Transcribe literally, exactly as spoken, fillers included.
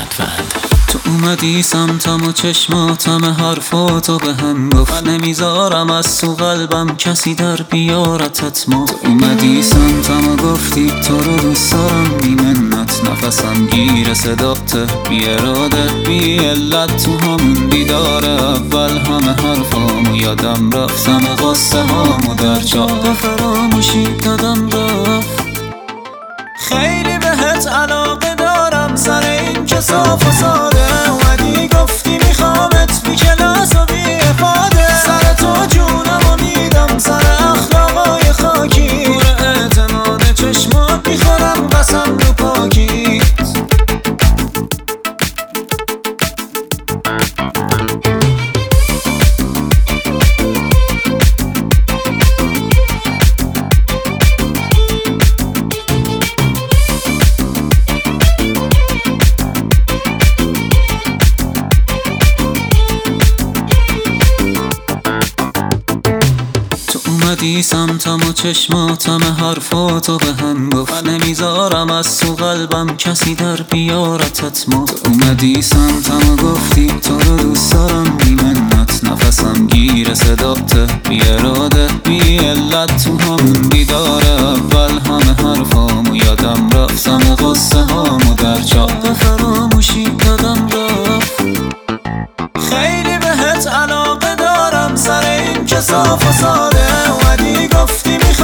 فهد. تو اومدی سمتم و چشماتم حرفاتو به هم گفت نمیذارم از تو قلبم کسی در بیارتت ما. تو اومدی سمتم و گفتی تو رو دوست دارم بی منت، نفسم گیر صداته بی اراده بی علت. تو همون دیدار اول همه حرفامو یادم رفت، همه قصه هامو در چاه فراموشی دادم رفت. خیلی بهت علاقه دارم سر این که صاف و ساده اومدی گفتی میخوامت بی کلاس و بی افاده. سر تو جونم و میدم سر اخلاقای خاکی، پور اعتماد چشمات میخورم قسم رو پاکیت. اومدی سمتم و چشماتم حرفاتو به هم گفت نمیذارم از تو قلبم کسی در بیارتت ما. تو اومدی سمتم و گفتی تو رو دوست دارم بی منت، نفسم گیر صداته بی اراده بی علت. تو همون دیدار اول همه حرفامو یادم رفت، همه قصه هامو در چاه فراموشی دادم رفت. خیلی بهت علاقه دارم سر این که صاف و ساده اومدی گفتی میخوام